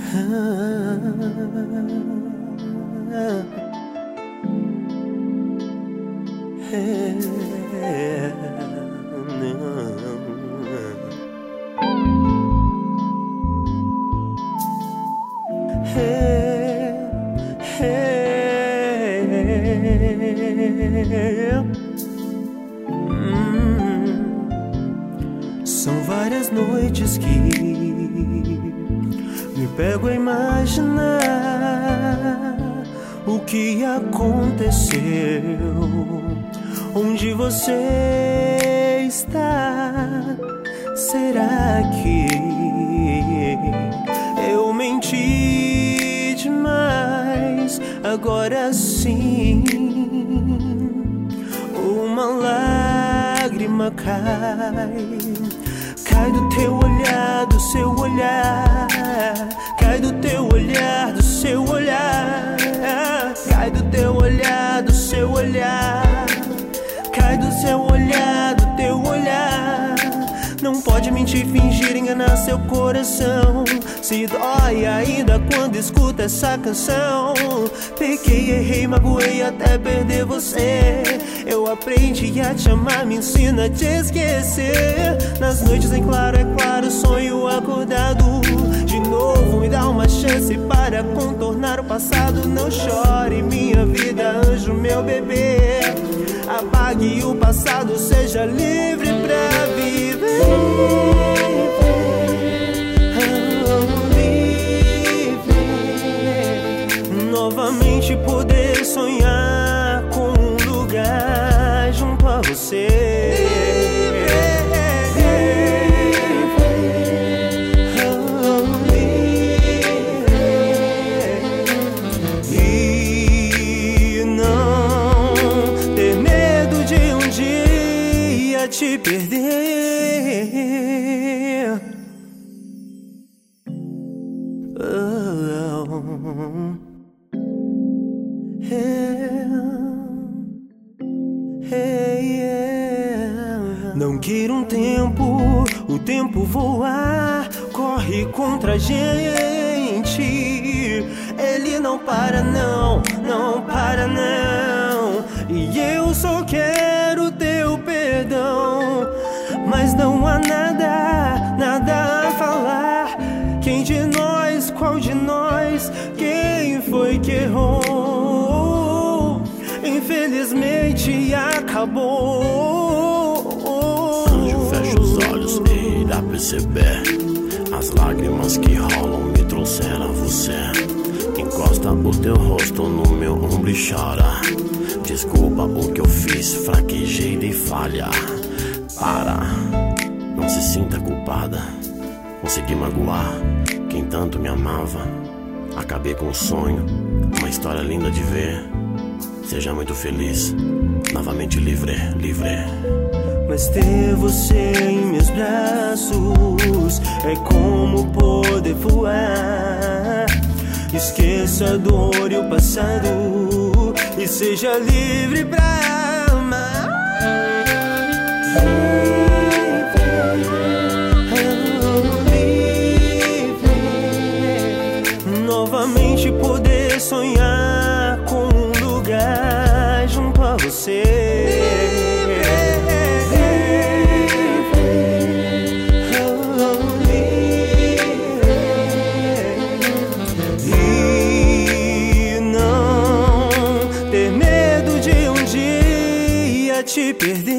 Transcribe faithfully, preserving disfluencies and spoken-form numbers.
São várias noites que me pego a imaginar o que aconteceu, onde você está. Será que eu menti demais? Agora sim, uma lágrima cai. Cai do teu olhar, do seu olhar. Cai do teu olhar, do seu olhar. Cai do teu olhar, do seu olhar. Cai do seu olhar, do teu olhar. Não pode mentir, fingir, enganar seu coração. Se dói ainda quando escuta essa canção. Pequei, errei, magoei até perder você. Eu aprendi a te amar, me ensina a te esquecer. Nas noites em claro, é claro, sonho acordado. De novo me dá uma chance para contornar o passado. Não chore, minha vida, anjo, meu bebê. Apague o passado, seja livre pra viver. Novamente poder sonhar com um lugar junto a você. E não ter medo de um dia te perder. Oh. Hey, yeah. Não queira um tempo, o tempo voar, corre contra a gente. Ele não para não, não para não. E eu só quero teu perdão. Mas não há nada, nada a falar. Quem de nós, qual de nós, quem foi que errou? Infelizmente acabou. Anjo, fecha os olhos e irá perceber. As lágrimas que rolam me trouxeram a você. Encosta o teu rosto no meu ombro e chora. Desculpa o que eu fiz, fraquejei de falha. Para, não se sinta culpada. Consegui magoar quem tanto me amava. Acabei com um sonho, uma história linda de ver. Seja muito feliz, novamente livre, livre. Mas ter você em meus braços é como poder voar. Esqueça a dor e o passado e seja livre pra amar. Novamente poder sonhar com um lugar junto a você. E não ter medo de um dia te perder.